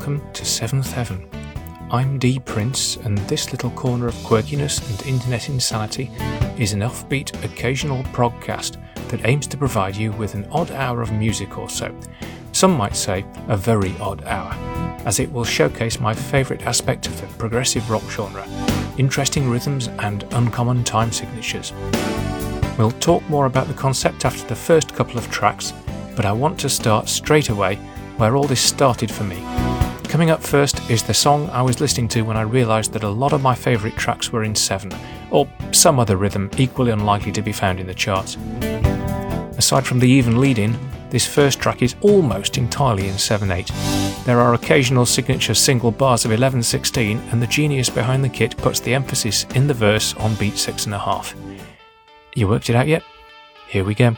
welcome to Seventh Heaven. I'm Dee Prince, and this little corner of quirkiness and internet insanity is an offbeat, occasional progcast that aims to provide you with an odd hour of music or so. Some might say a very odd hour, as it will showcase my favourite aspect of the progressive rock genre, interesting rhythms and uncommon time signatures. We'll talk more about the concept after the first couple of tracks, but I want to start straight away where all this started for me. Coming up first is the song I was listening to when I realised that a lot of my favourite tracks were in 7, or some other rhythm equally unlikely to be found in the charts. Aside from the even lead-in, this first track is almost entirely in 7/8. There are occasional signature single bars of 11/16, and the genius behind the kit puts the emphasis in the verse on beat 6.5. You worked it out yet? Here we go.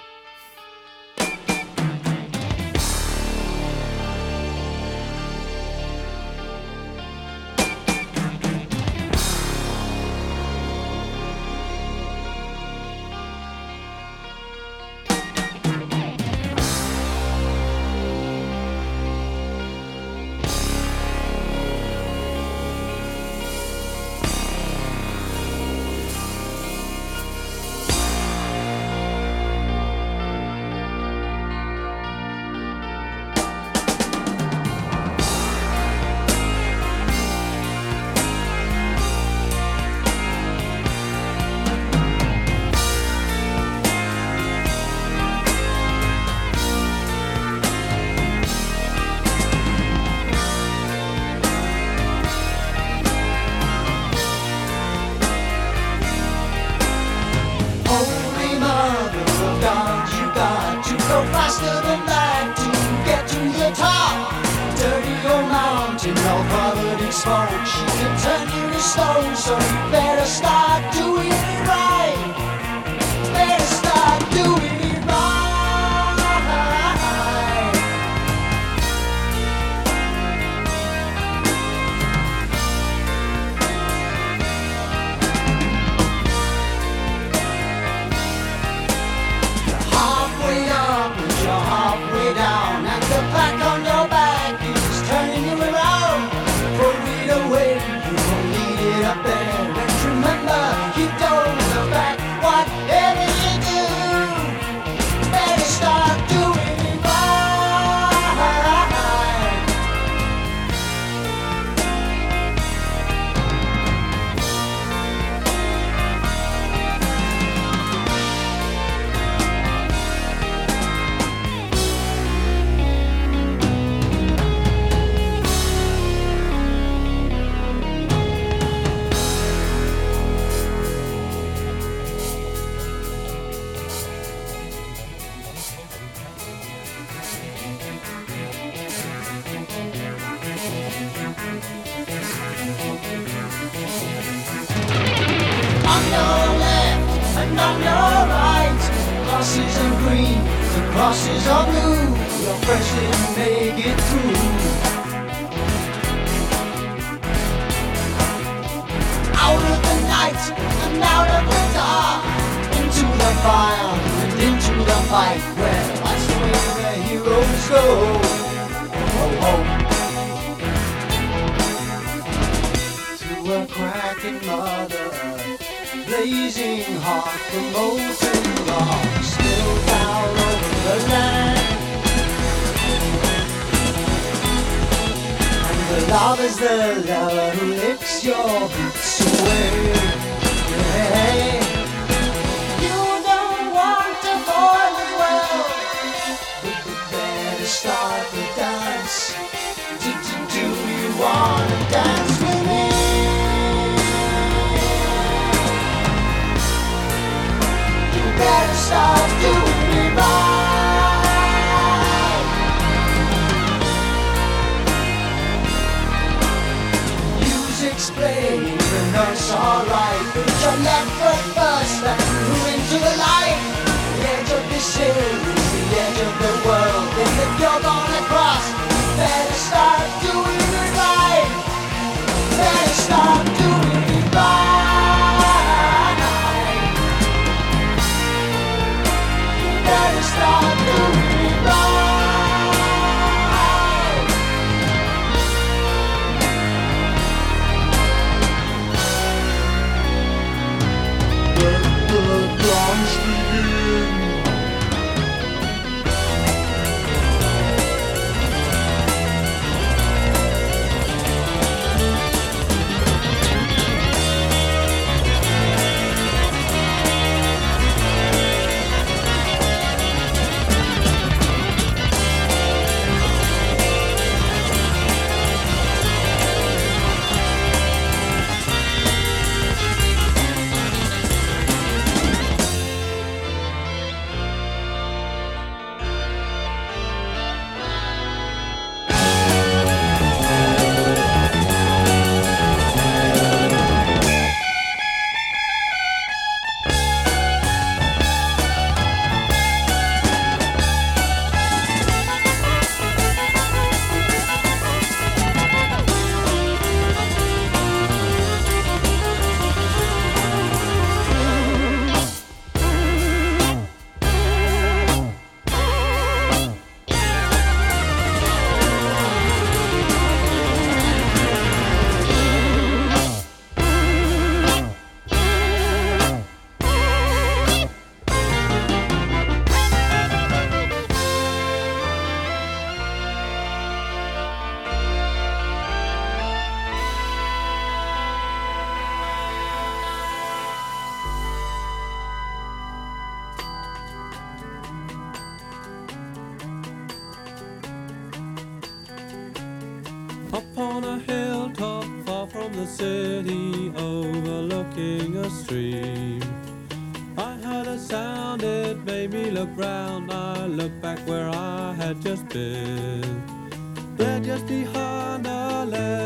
it made me look round. I looked back where I had just been. There just behind a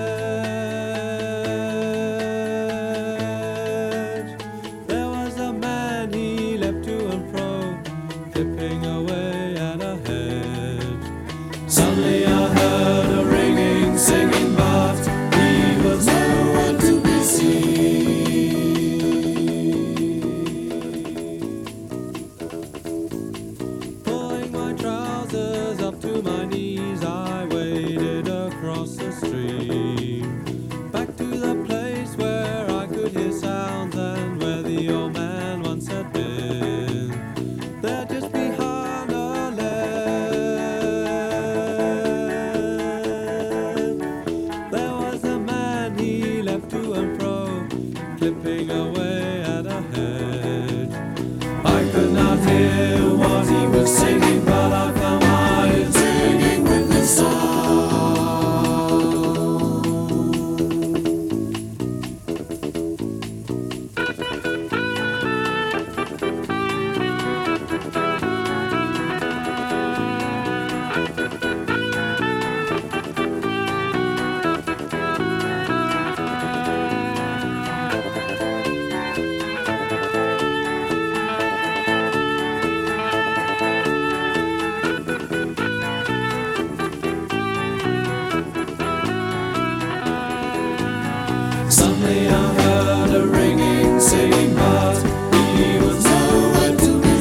ledge, there was a man, he leapt to and fro, clipping away at a hedge. Suddenly I heard a ringing, singing, but he was nowhere to be seen. Pulling my trousers up to my knees, I waded across the stream, back to the place where I could hear sounds and where the old man once had been. There just behind a ledge, there was a man, he leapt to and fro, clipping away at a hedge. I could not hear what he was singing, but I found my ears ringing with the song. Suddenly I heard a ringing, singing, but he was nowhere to be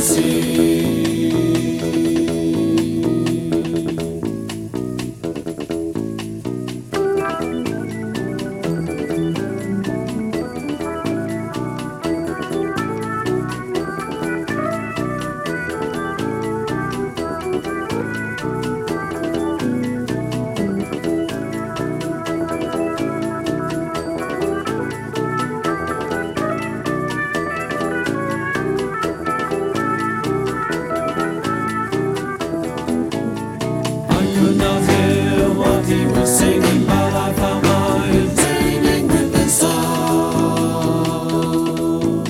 he was singing, but I found my ears ringing with the song.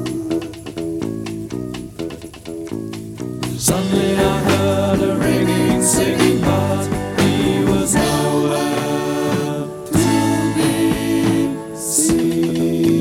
Suddenly I heard a ringing, singing, but he was nowhere to be seen.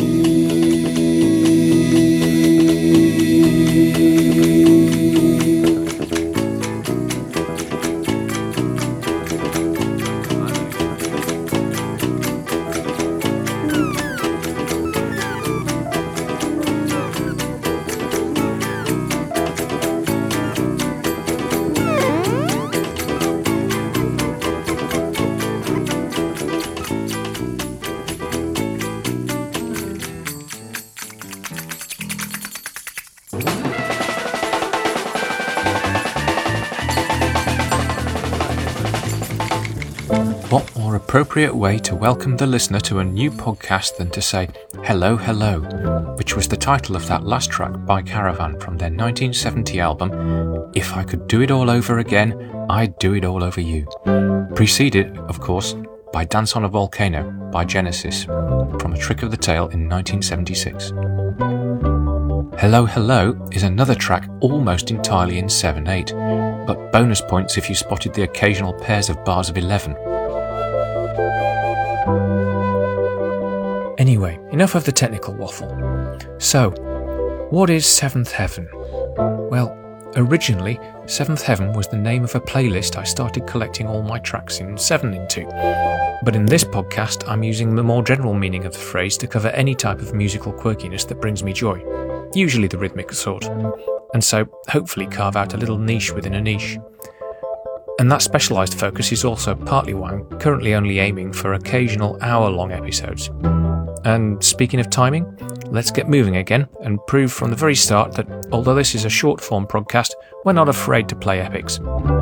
What more appropriate way to welcome the listener to a new podcast than to say "Hello, Hello," which was the title of that last track by Caravan from their 1970 album If I Could Do It All Over Again, I'd Do It All Over You. Preceded, of course, by Dance on a Volcano by Genesis from A Trick of the Tail in 1976. Hello, Hello is another track almost entirely in 7/8, but bonus points if you spotted the occasional pairs of bars of 11. Anyway, enough of the technical waffle. So, what is Seventh Heaven? Well, originally, Seventh Heaven was the name of a playlist I started collecting all my tracks in 7 into. But in this podcast, I'm using the more general meaning of the phrase to cover any type of musical quirkiness that brings me joy, usually the rhythmic sort, and so hopefully carve out a little niche within a niche. And that specialised focus is also partly why I'm currently only aiming for occasional hour-long episodes. And speaking of timing, let's get moving again and prove from the very start that although this is a short-form podcast, we're not afraid to play epics.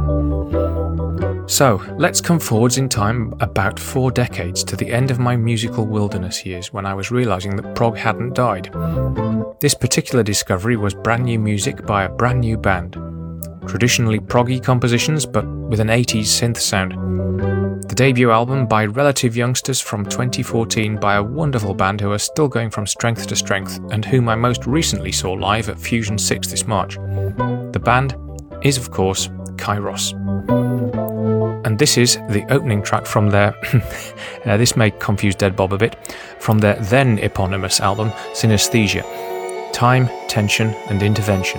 So, let's come forwards in time about 4 decades to the end of my musical wilderness years when I was realising that prog hadn't died. This particular discovery was brand new music by a brand new band. traditionally proggy compositions but with an 80s synth sound. The debut album by relative youngsters from 2014 by a wonderful band who are still going from strength to strength and whom I most recently saw live at Fusion 6 this March. The band is, of course, Kairos. And this is the opening track from their, this may confuse Dead Bob a bit, from their then eponymous album, Synesthesia, Time, Tension and Intervention.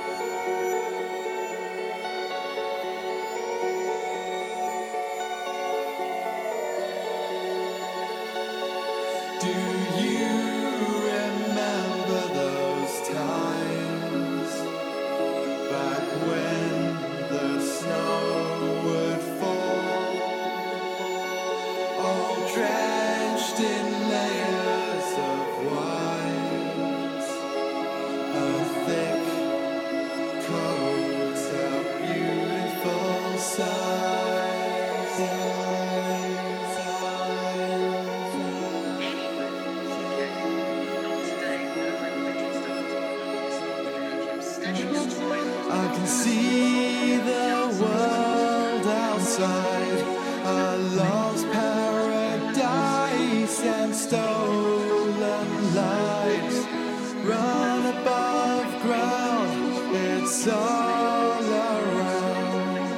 I can see the world outside, a lost paradise and stolen lives. Run above ground, it's all around.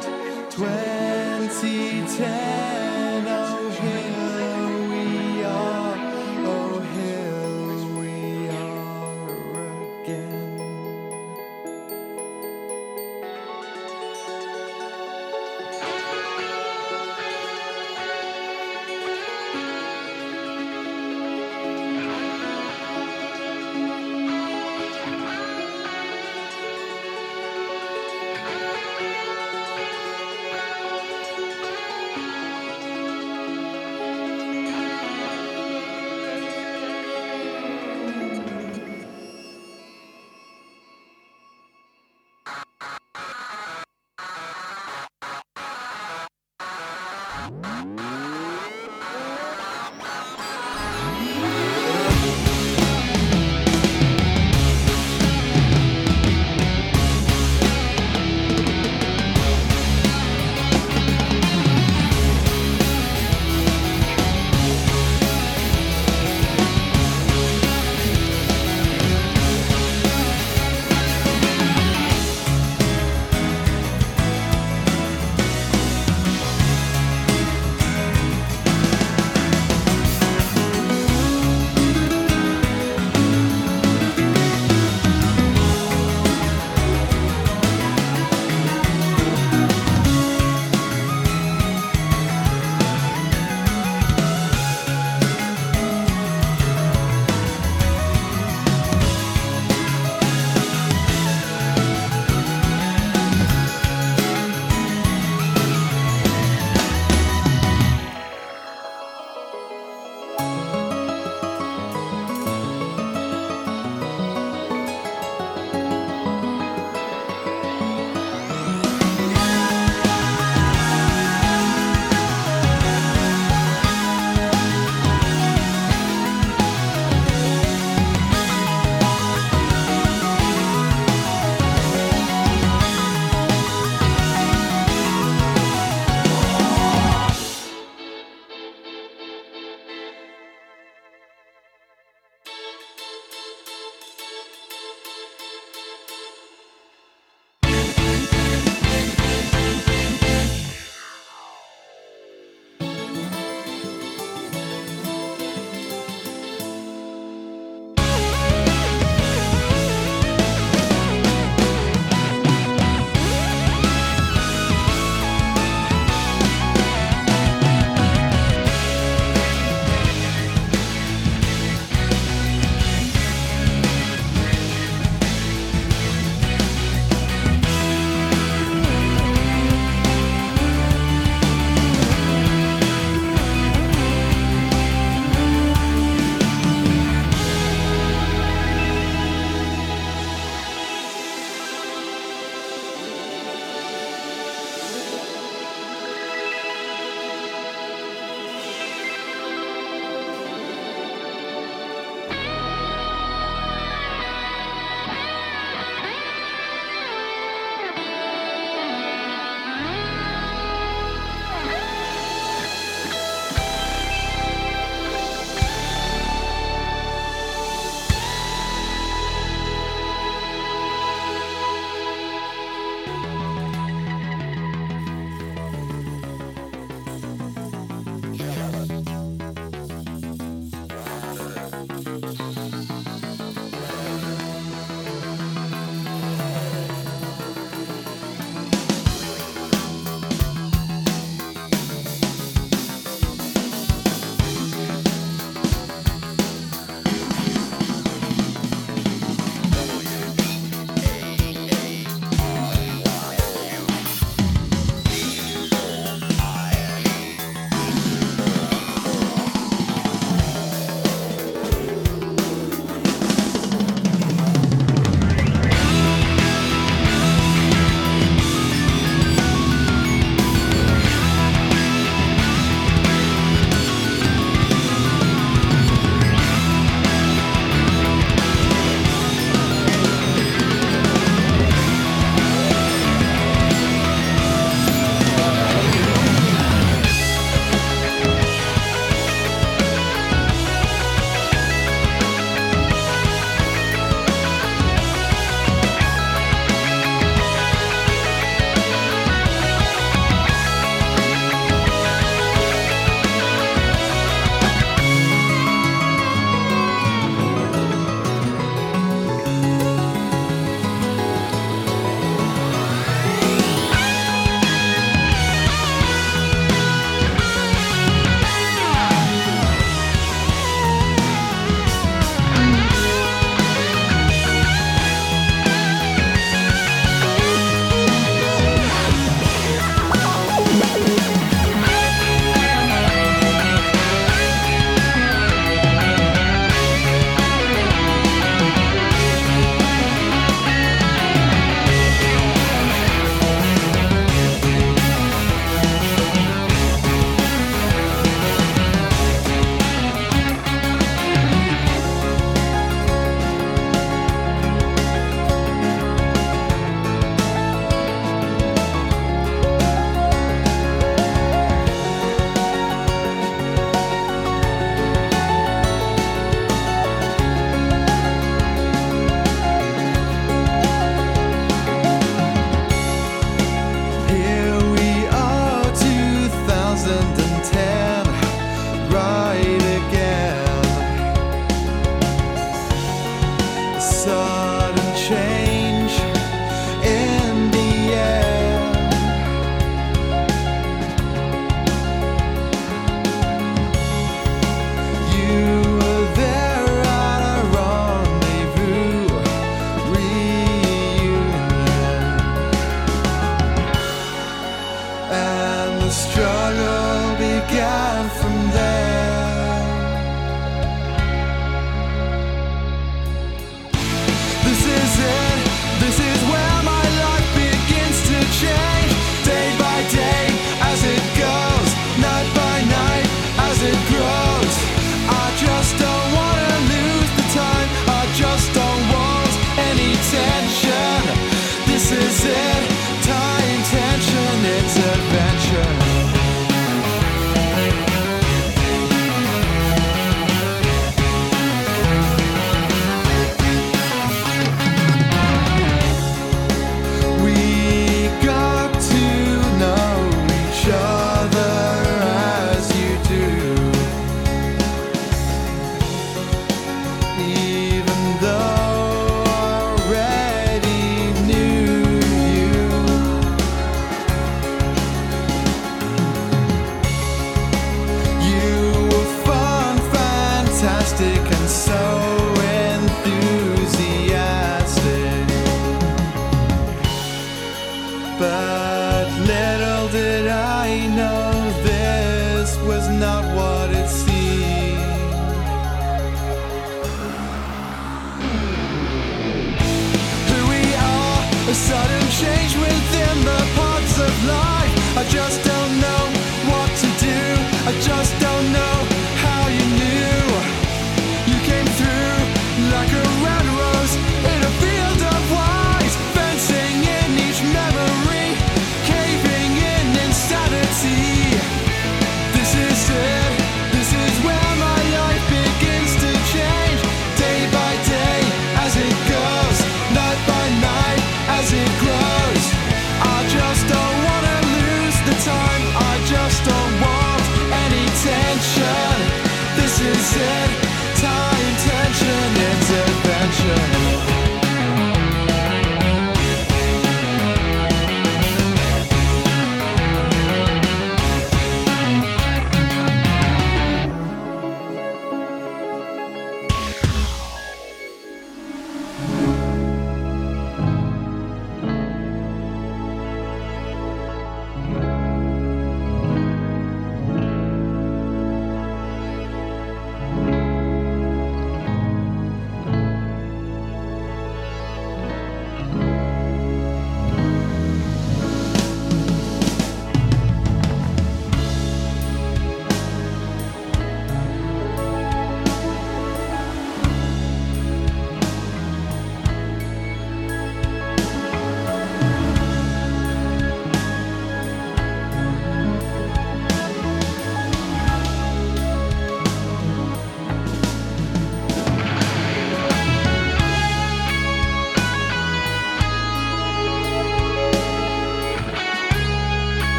2010, oh here we are, oh here we are again.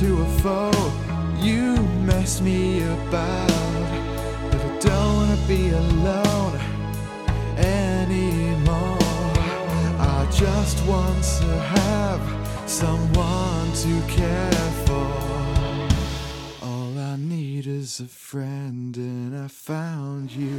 to a foe. You mess me about, but I don't wanna be alone anymore. I just want to have someone to care for. All I need is a friend, and I found you.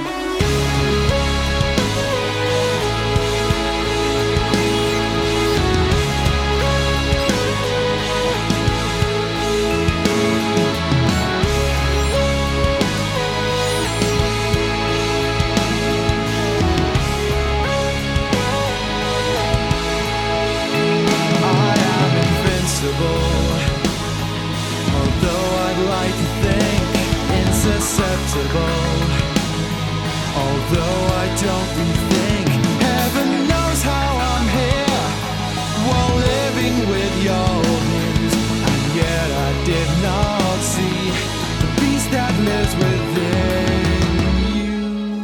Although I'd like to think insusceptible, although I don't rethink, heaven knows how I'm here while living with your news. And yet I did not see the beast that lives within you.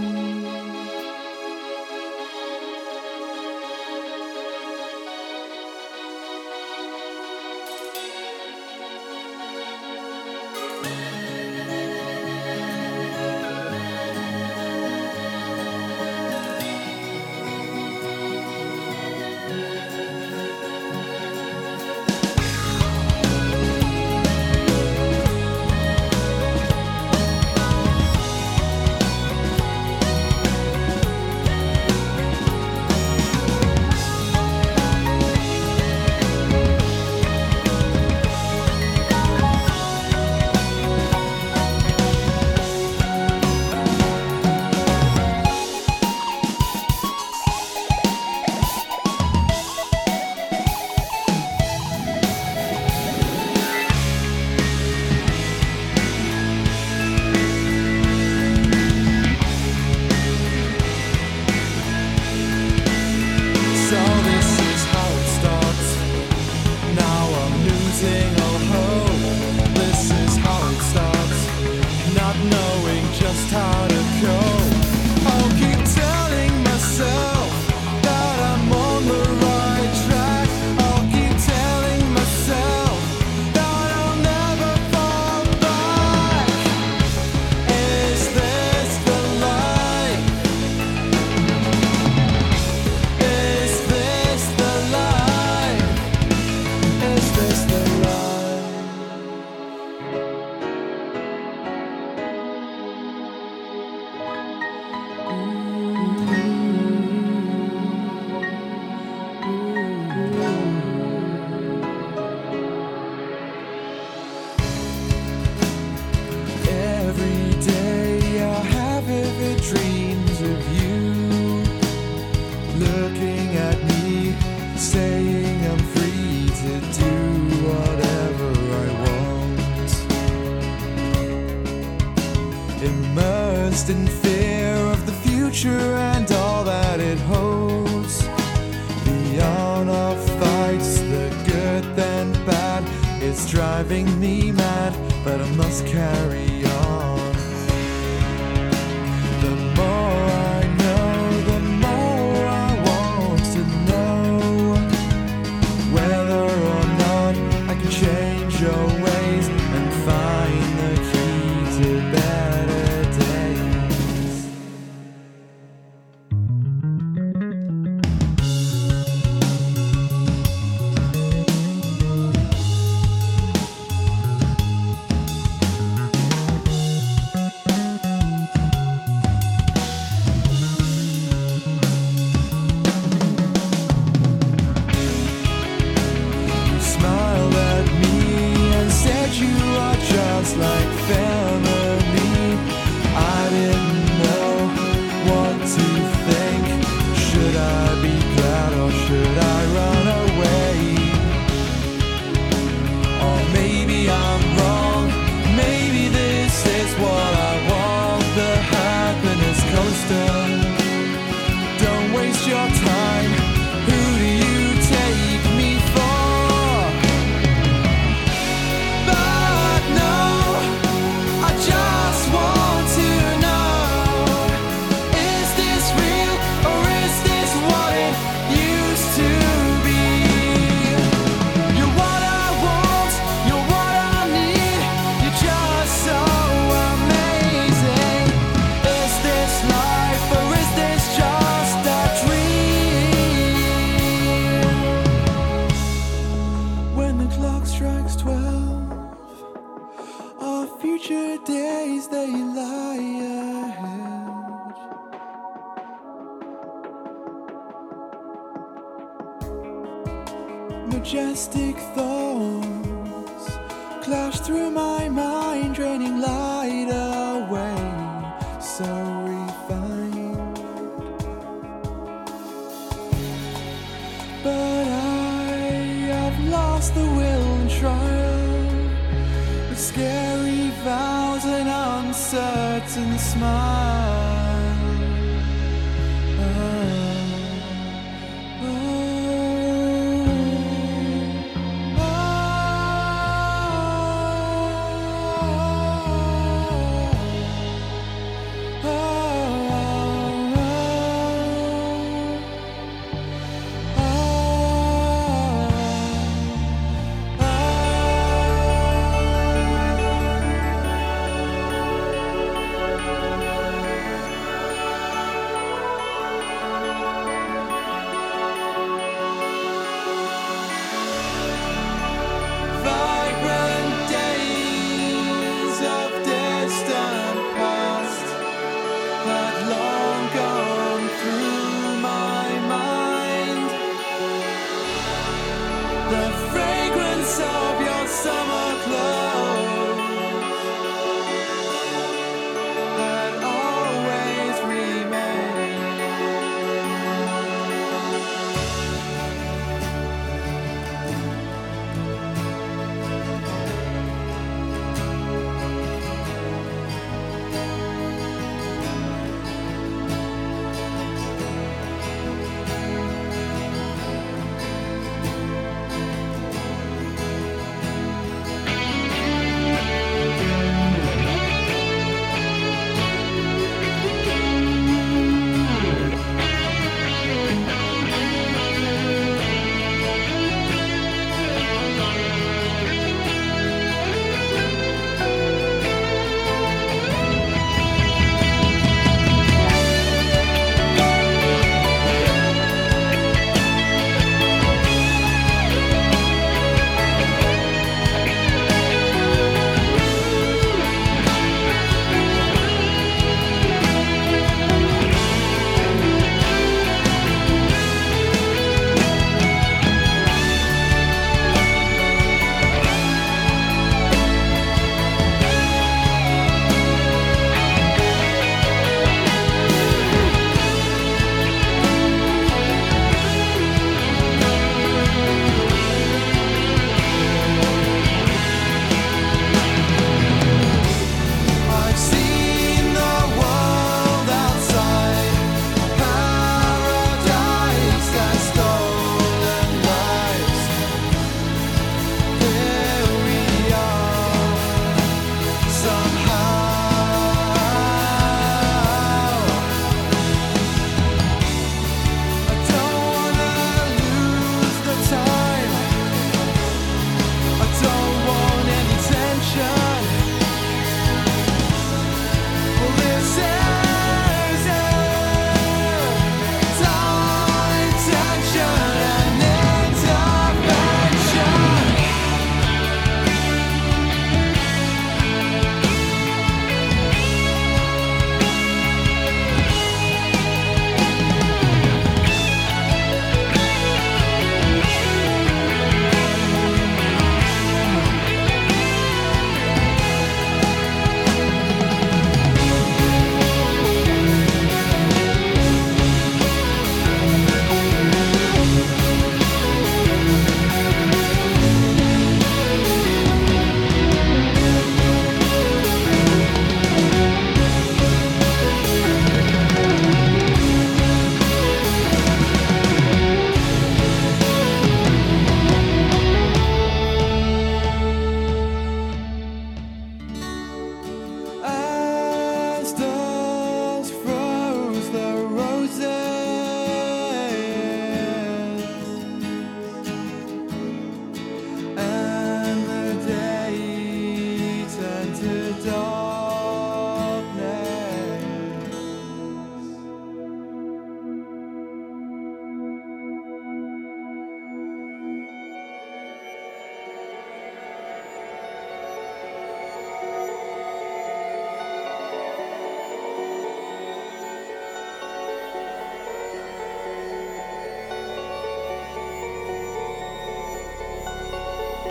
Immersed in fear of the future and all that it holds. Beyond our fights, the good and bad, it's driving me mad, but I must carry on. The more I know, the more I want to know whether or not I can change your ways and find the key to better days. You smiled at me and said you are just like family. I didn't know what to think. Should I be glad or should I run away? Or maybe I'm wrong. Maybe this is what I want. The happiness coaster. Don't waste your time. Who do you take me for? But no, I just want to know, is this real or is this what it used to be? You're what I want, you're days they lie ahead. Majestic thoughts clash through my mind, draining light away, so refined. But I have lost the will and trial, with scary vows and uncertain smile.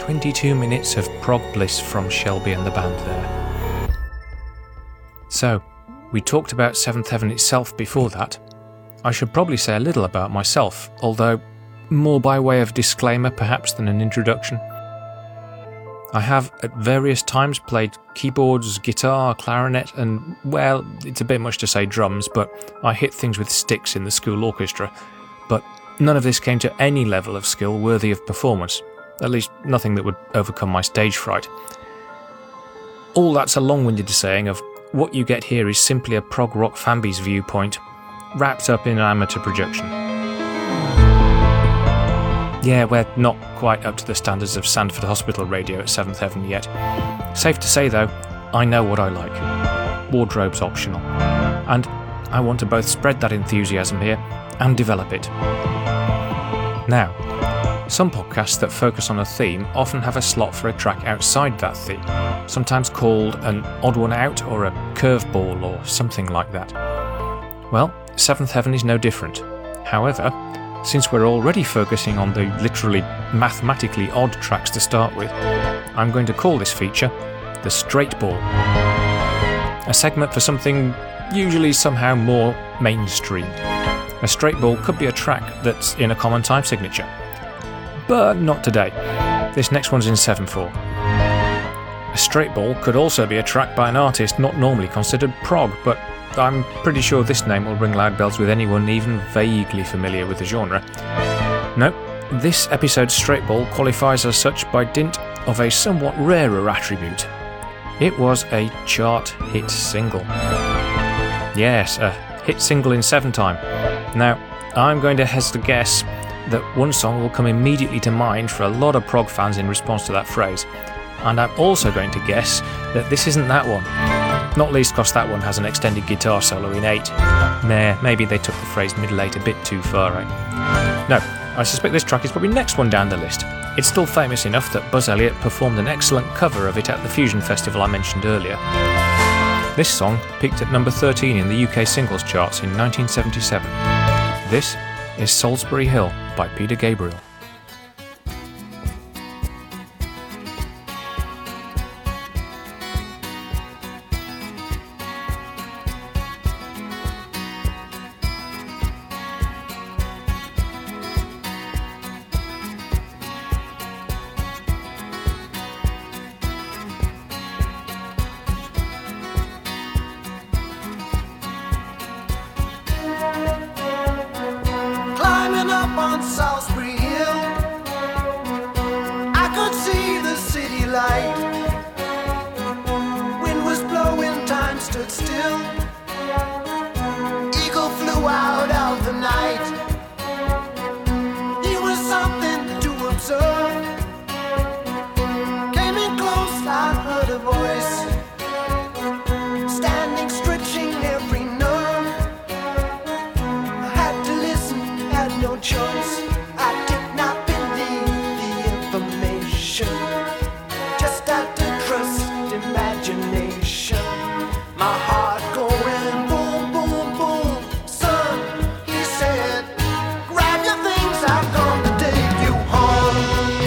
22 minutes of prog bliss from Shelby and the band there. So, we talked about Seventh Heaven itself before that. I should probably say a little about myself, although more by way of disclaimer perhaps than an introduction. I have at various times played keyboards, guitar, clarinet, and, well, it's a bit much to say drums, but I hit things with sticks in the school orchestra. But none of this came to any level of skill worthy of performance, at least nothing that would overcome my stage fright. All that's a long-winded saying of what you get here is simply a prog rock fanby's viewpoint, wrapped up in an amateur projection. Yeah, we're not quite up to the standards of Sandford Hospital Radio at Seventh Heaven yet. Safe to say though, I know what I like. Wardrobe's optional. And I want to both spread that enthusiasm here and develop it. Now, some podcasts that focus on a theme often have a slot for a track outside that theme, sometimes called an odd one out or a curveball or something like that. Well, Seventh Heaven is no different. However, since we're already focusing on the literally mathematically odd tracks to start with, I'm going to call this feature the Straight Ball. A segment for something usually somehow more mainstream. A straight ball could be a track that's in a common time signature. But not today. This next one's in 7/4. A straight ball could also be a track by an artist not normally considered prog, but I'm pretty sure this name will ring loud bells with anyone even vaguely familiar with the genre. No, this episode's straight ball qualifies as such by dint of a somewhat rarer attribute. It was a chart hit single. Yes, a hit single in 7 time. Now, I'm going to hazard a guess that one song will come immediately to mind for a lot of prog fans in response to that phrase. And I'm also going to guess that this isn't that one. Not least because that one has an extended guitar solo in 8. Maybe they took the phrase middle 8 a bit too far, right? No, I suspect this track is probably next one down the list. It's still famous enough that Buzz Elliott performed an excellent cover of it at the Fusion Festival I mentioned earlier. This song peaked at number 13 in the UK singles charts in 1977. This is Salisbury Hill by Peter Gabriel. Climbing up on Salisbury Hill, I could see the city light. Wind was blowing, time stood still. Eagle flew out of the night. He was something to observe. Came in close, I heard a voice, standing, stretching every nerve. I had to listen, had no choice. I did not believe the information, just had to trust imagination. My heart going boom, boom, boom. Son, he said, grab your things, I've come to take you home.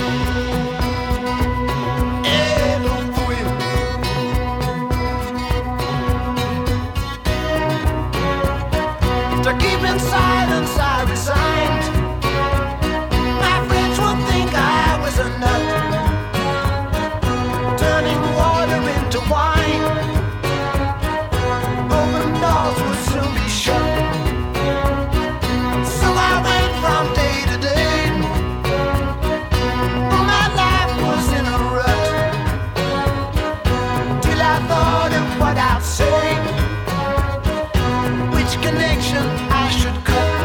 To keep in silence, I resigned. My friends would think I was a nut, turning water into wine. Open doors would soon be shut. So I went from day to day, but my life was in a rut, till I thought of what I'd say, which connection I should cut.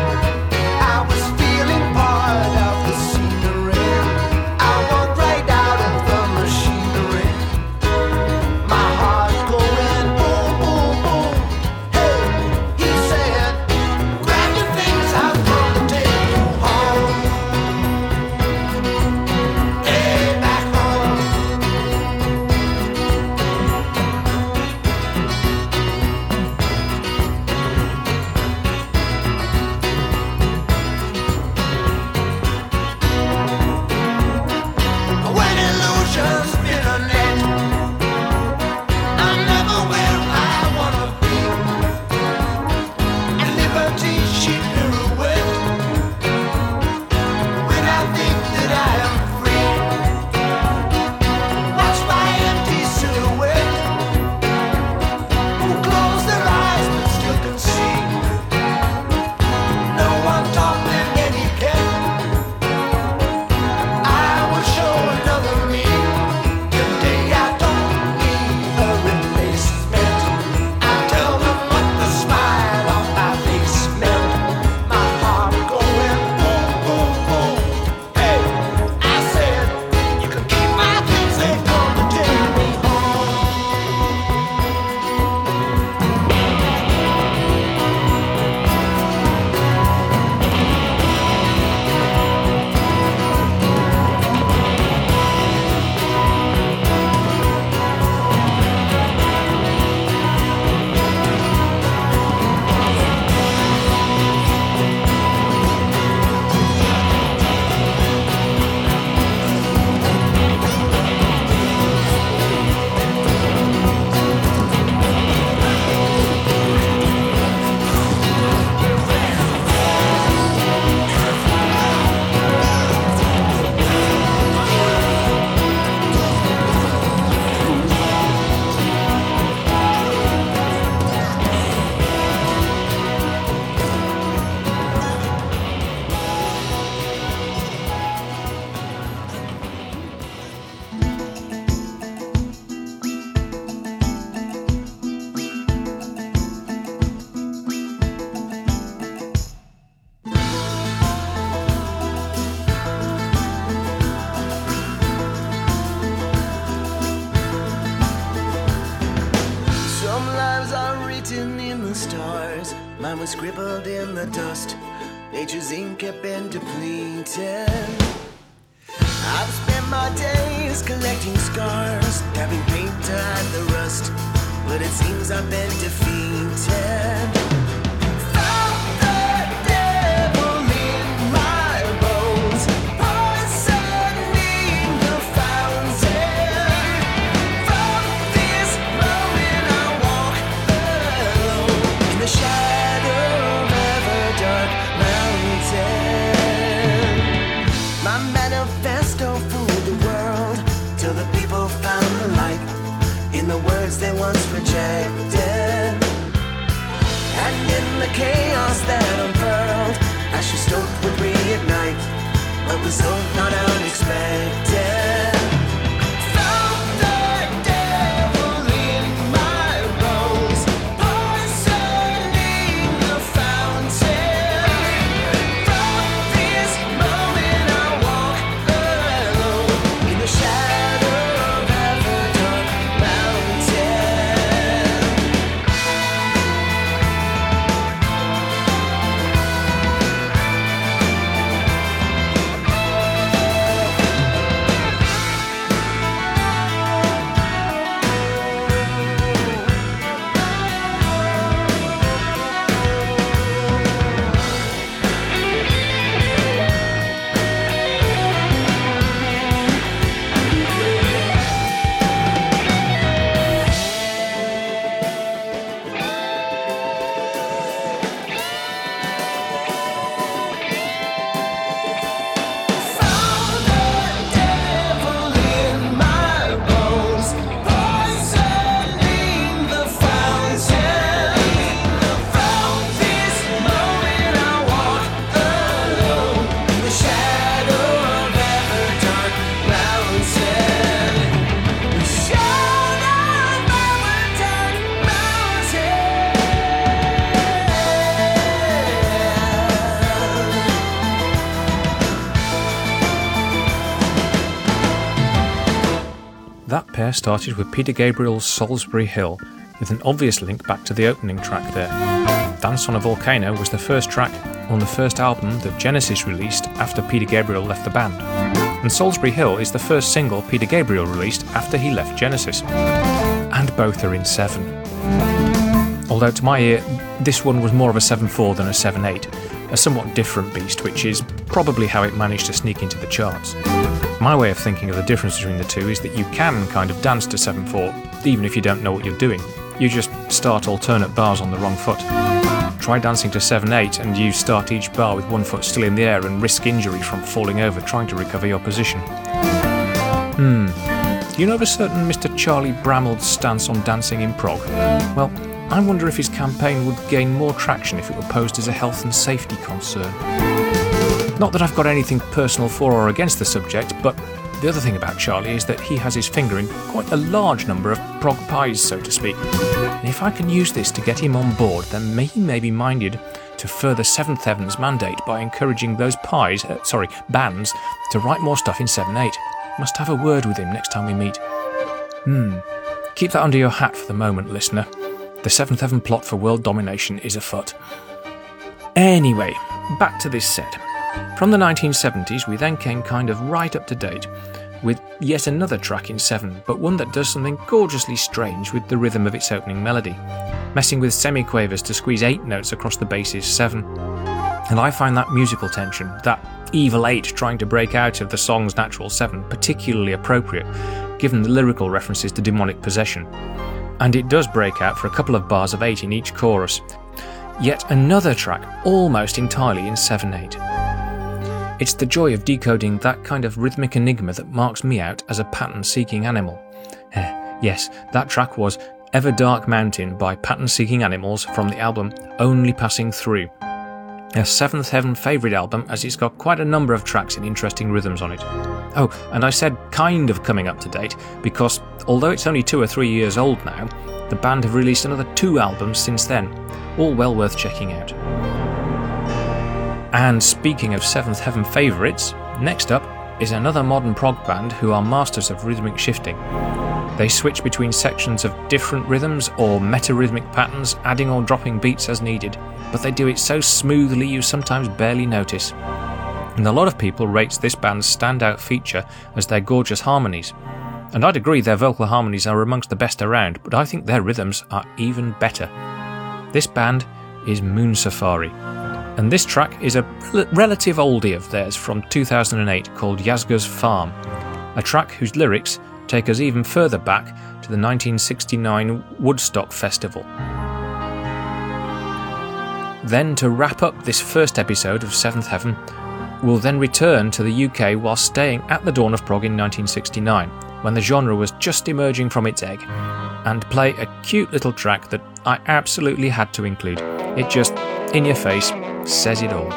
Some lives are written in the stars, mine was scribbled in the dust. Nature's ink had been depleted. I've spent my days collecting scars, dabbing paint to hide the rust, but it seems I've been defeated. Found the devil in my bones, poisoning the fountain. From this moment I walk alone in the shadow of ever dark mountain. My manifesto fooled the world till the people found the light in the words they once rejected. And in the chaos that unfurled, ashes stoked would reignite what was hoped not unexpected. Found the devil in my bones, poisoning the fountain. From this moment I walk alone in the shadow of ever dark mountain. That pair started with Peter Gabriel's Salisbury Hill, with an obvious link back to the opening track there. Dance on a Volcano was the first track on the first album that Genesis released after Peter Gabriel left the band, and Salisbury Hill is the first single Peter Gabriel released after he left Genesis. And both are in 7. Although to my ear, this one was more of a 7/4 than a 7/8, a somewhat different beast, which is probably how it managed to sneak into the charts. My way of thinking of the difference between the two is that you can kind of dance to 7/4, even if you don't know what you're doing. You just start alternate bars on the wrong foot. Try dancing to 7/8 and you start each bar with one foot still in the air and risk injury from falling over trying to recover your position. Do you know of a certain Mr. Charlie Bramwell's stance on dancing in prog? Well, I wonder if his campaign would gain more traction if it were posed as a health and safety concern. Not that I've got anything personal for or against the subject, but the other thing about Charlie is that he has his finger in quite a large number of prog pies, so to speak. And if I can use this to get him on board, then he may be minded to further Seventh Heaven's mandate by encouraging those bands to write more stuff in 7/8. Must have a word with him next time we meet. Keep that under your hat for the moment, listener. The Seventh Heaven plot for world domination is afoot. Anyway, back to this set. From the 1970s, we then came kind of right up to date with yet another track in 7, but one that does something gorgeously strange with the rhythm of its opening melody, messing with semiquavers to squeeze 8 notes across the bass's 7. And I find that musical tension, that evil 8 trying to break out of the song's natural 7, particularly appropriate, given the lyrical references to demonic possession. And it does break out for a couple of bars of 8 in each chorus. Yet another track almost entirely in 7/8. It's the joy of decoding that kind of rhythmic enigma that marks me out as a pattern-seeking animal. Yes, that track was Ever Dark Mountain by Pattern-Seeking Animals from the album Only Passing Through. A Seventh Heaven favourite album, as it's got quite a number of tracks and interesting rhythms on it. Oh, and I said kind of coming up to date, because although it's only 2 or 3 years old now, the band have released another 2 albums since then, all well worth checking out. And speaking of Seventh Heaven favourites, next up is another modern prog band who are masters of rhythmic shifting. They switch between sections of different rhythms or meta-rhythmic patterns, adding or dropping beats as needed, but they do it so smoothly you sometimes barely notice. And a lot of people rate this band's standout feature as their gorgeous harmonies. And I'd agree their vocal harmonies are amongst the best around, but I think their rhythms are even better. This band is Moon Safari, and this track is a relative oldie of theirs from 2008 called Yazga's Farm, a track whose lyrics take us even further back to the 1969 Woodstock Festival. Then, to wrap up this first episode of Seventh Heaven, we'll then return to the UK while staying at the dawn of prog in 1969, when the genre was just emerging from its egg, and play a cute little track that I absolutely had to include. It just, in your face, says it all.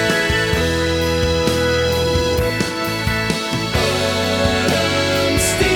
Still